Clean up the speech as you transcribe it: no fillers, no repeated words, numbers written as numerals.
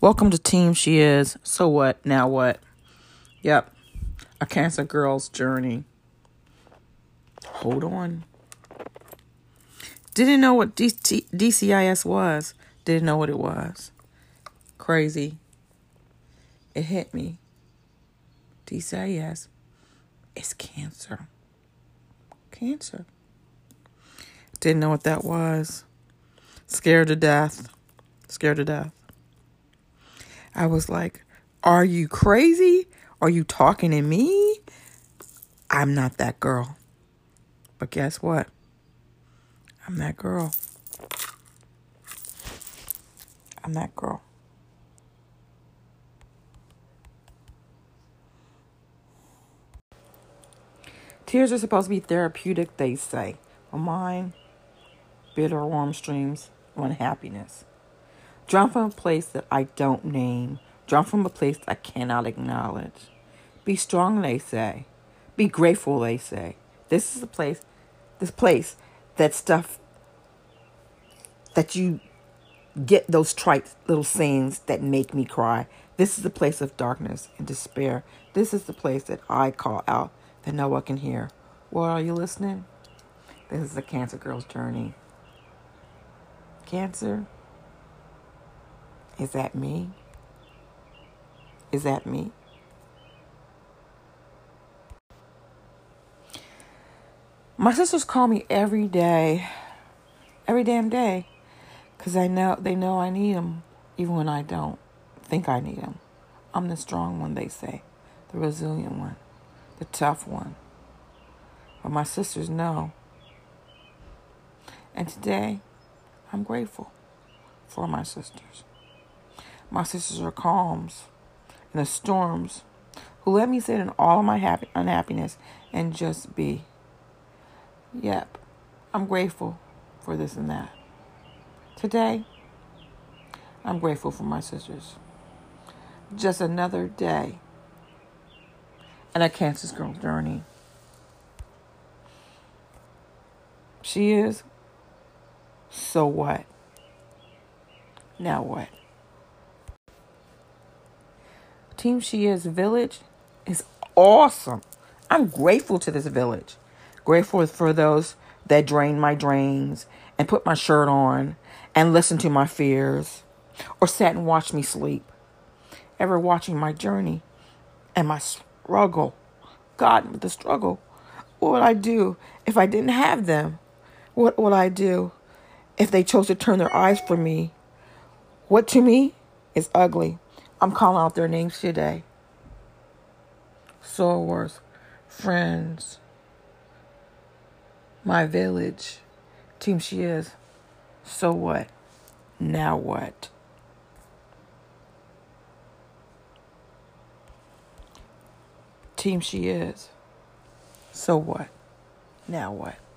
Welcome to Team She Is. So what? Now what? Yep. A cancer girl's journey. Hold on. Didn't know what DCIS was. Didn't know what it was. Crazy. It hit me. DCIS is cancer. Cancer. Didn't know what that was. Scared to death. Scared to death. I was like, are you crazy? Are you talking to me? I'm not that girl. But guess what? I'm that girl. I'm that girl. Tears are supposed to be therapeutic, they say. Well, mine, bitter warm streams of unhappiness. Drawn from a place that I don't name. Drawn from a place I cannot acknowledge. Be strong, they say. Be grateful, they say. This place that stuff that you get, those trite little sayings that make me cry. This is the place of darkness and despair. This is the place that I call out that no one can hear. Well, are you listening? This is the cancer girl's journey. Cancer? Is that me? Is that me? My sisters call me every day, every damn day, because they know I need them, even when I don't think I need them. I'm the strong one, they say, the resilient one, the tough one. But my sisters know. And today, I'm grateful for my sisters. My sisters are calms in the storms who let me sit in all of my unhappiness and just be. Yep, I'm grateful for this and that. Today, I'm grateful for my sisters. Just another day in a cancer girl journey. She is. So what? Now what? Team She Is village is awesome. I'm grateful to this village. Grateful for those that drain my drains and put my shirt on and listen to my fears or sat and watched me sleep. Ever watching my journey and my struggle. God, with the struggle. What would I do if I didn't have them? What would I do if they chose to turn their eyes from me? What to me is ugly. I'm calling out their names today. Soulworth, friends, my village, Team She Is. So what? Now what? Team She Is. So what? Now what?